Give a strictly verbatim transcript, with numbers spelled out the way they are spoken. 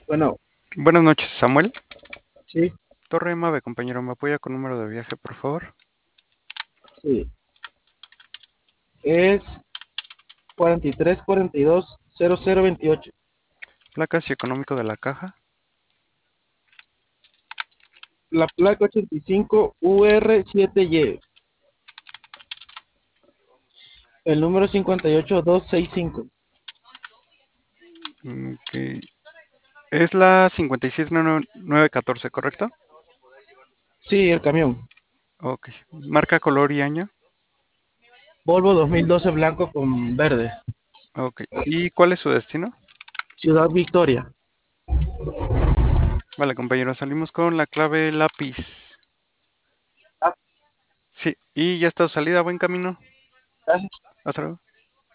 Bueno, Buenas noches, Samuel. sí, Torre Mave, compañero, ¿me apoya con número de viaje, por favor? sí. Es cuarenta y tres cuarenta y dos cero cero veintiocho. Placas y económico de la caja. La placa ochenta y cinco U R siete Y. El número cincuenta y ocho dos sesenta y cinco. Mm, Ok. Es la cincuenta y seis nueve nueve catorce, ¿correcto? Sí, el camión. Ok. Marca, color y año. Volvo dos mil doce blanco con verde. Ok. ¿Y cuál es su destino? Ciudad Victoria. Vale, compañero, salimos con la clave lápiz. Ah, Sí, y ya está su salida, buen camino. gracias. Hasta luego.